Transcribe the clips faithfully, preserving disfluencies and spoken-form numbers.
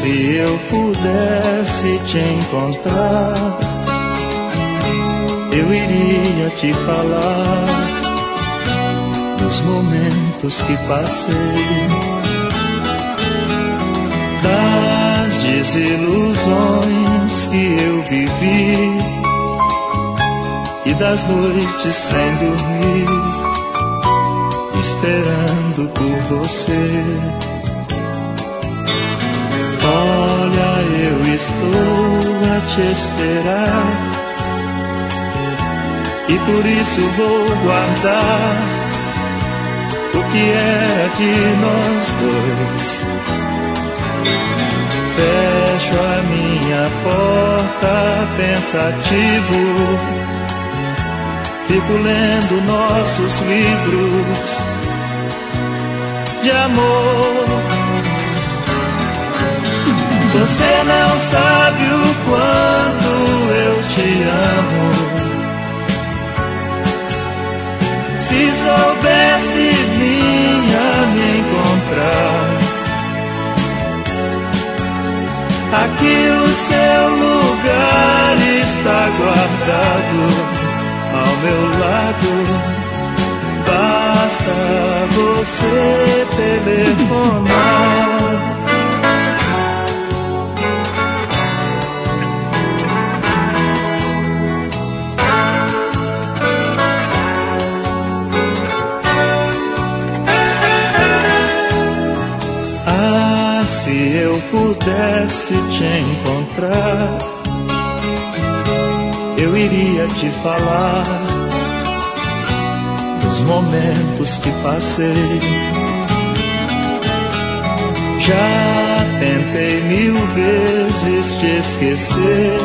Se eu pudesse te encontrar, eu iria te falar dos momentos que passei, das desilusões que eu vivi e das noites sem dormir, esperando por você. Olha, eu estou a te esperar e por isso vou guardar o que é de nós dois. Fecho a minha porta pensativo, fico lendo nossos livros de amor. Você não sabe o quanto eu te amo. Se soubesse minha me encontrar, aqui o seu lugar está guardado ao meu lado. Basta você telefonar. Se eu pudesse te encontrar, eu iria te falar dos momentos que passei. Já tentei mil vezes te esquecer,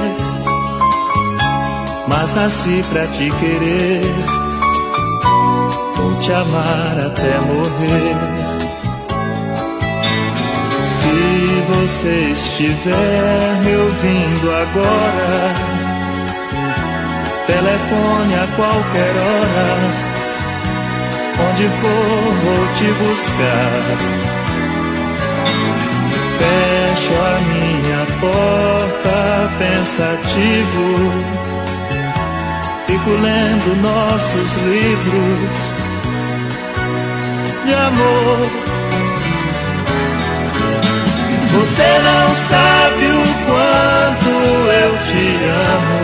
mas nasci pra te querer. Vou te amar até morrer. Se você estiver me ouvindo agora, telefone a qualquer hora, onde for vou te buscar. Fecho a minha porta pensativo, fico lendo nossos livros de amor. Você não sabe o quanto eu te amo.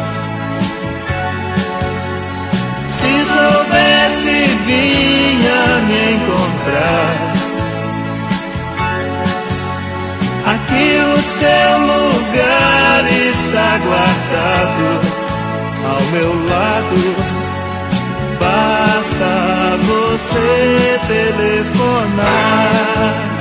Se soubesse vinha me encontrar. Aqui o seu lugar está guardado ao meu lado. Basta você telefonar.